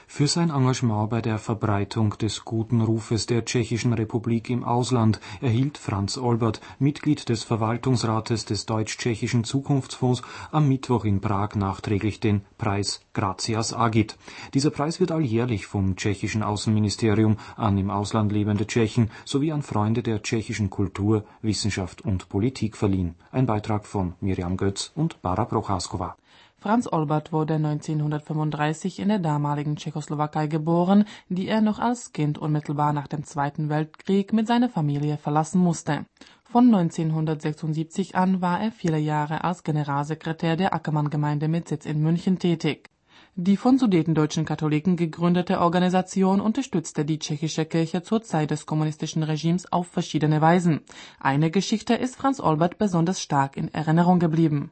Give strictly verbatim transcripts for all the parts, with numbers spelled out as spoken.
Für sein Engagement bei der Verbreitung des guten Rufes der Tschechischen Republik im Ausland erhielt Franz Olbert, Mitglied des Verwaltungsrates des Deutsch-Tschechischen Zukunftsfonds, am Mittwoch in Prag nachträglich den Preis Gratias Agit. Dieser Preis wird alljährlich vom tschechischen Außenministerium an im Ausland lebende Tschechen sowie an Freunde der tschechischen Kultur, Wissenschaft und Politik verliehen. Ein Beitrag von Miriam Götz und Bára Procházková. Franz Olbert wurde neunzehnhundertfünfunddreißig in der damaligen Tschechoslowakei geboren, die er noch als Kind unmittelbar nach dem Zweiten Weltkrieg mit seiner Familie verlassen musste. Von neunzehnhundertsechsundsiebzig an war er viele Jahre als Generalsekretär der Ackermann-Gemeinde mit Sitz in München tätig. Die von sudetendeutschen Katholiken gegründete Organisation unterstützte die tschechische Kirche zur Zeit des kommunistischen Regimes auf verschiedene Weisen. Eine Geschichte ist Franz Olbert besonders stark in Erinnerung geblieben.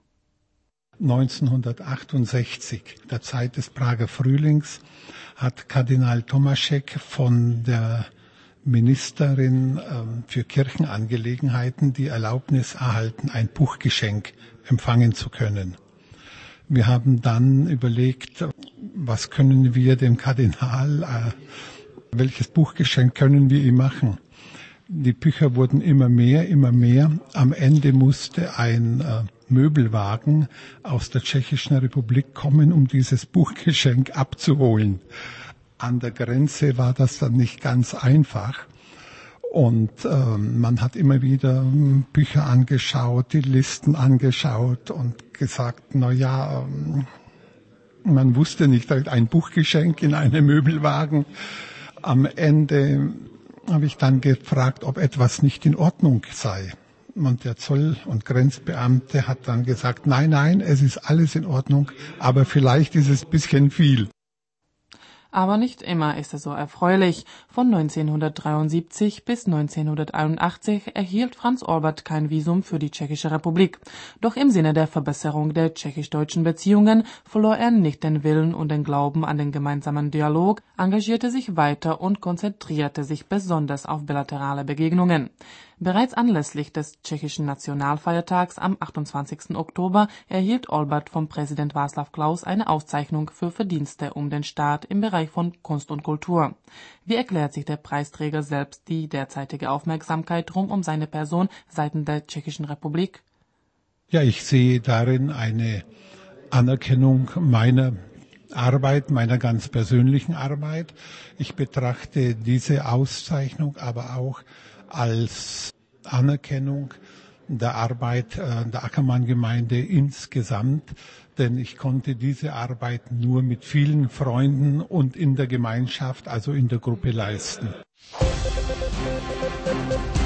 neunzehnhundertachtundsechzig, der Zeit des Prager Frühlings, hat Kardinal Tomášek von der Ministerin ähm, für Kirchenangelegenheiten die Erlaubnis erhalten, ein Buchgeschenk empfangen zu können. Wir haben dann überlegt, was können wir dem Kardinal, äh, welches Buchgeschenk können wir ihm machen? Die Bücher wurden immer mehr, immer mehr. Am Ende musste ein äh, Möbelwagen aus der Tschechischen Republik kommen, um dieses Buchgeschenk abzuholen. An der Grenze war das dann nicht ganz einfach. Und ähm, man hat immer wieder Bücher angeschaut, die Listen angeschaut und gesagt, na ja, ähm, man wusste nicht, ein Buchgeschenk in einem Möbelwagen. Am Ende habe ich dann gefragt, ob etwas nicht in Ordnung sei. Und der Zoll- und Grenzbeamte hat dann gesagt, nein, nein, es ist alles in Ordnung, aber vielleicht ist es ein bisschen viel. Aber nicht immer ist es so erfreulich. Von neunzehnhundertdreiundsiebzig bis neunzehnhunderteinundachtzig erhielt Franz Olbert kein Visum für die Tschechische Republik. Doch im Sinne der Verbesserung der tschechisch-deutschen Beziehungen verlor er nicht den Willen und den Glauben an den gemeinsamen Dialog, engagierte sich weiter und konzentrierte sich besonders auf bilaterale Begegnungen. Bereits anlässlich des tschechischen Nationalfeiertags am achtundzwanzigsten Oktober erhielt Olbert vom Präsident Václav Klaus eine Auszeichnung für Verdienste um den Staat im Bereich von Kunst und Kultur. Wie erklärt sich der Preisträger selbst die derzeitige Aufmerksamkeit rund um seine Person seitens der Tschechischen Republik? Ja, ich sehe darin eine Anerkennung meiner Arbeit, meiner ganz persönlichen Arbeit. Ich betrachte diese Auszeichnung aber auch als Anerkennung der Arbeit der Ackermann-Gemeinde insgesamt, denn ich konnte diese Arbeit nur mit vielen Freunden und in der Gemeinschaft, also in der Gruppe leisten.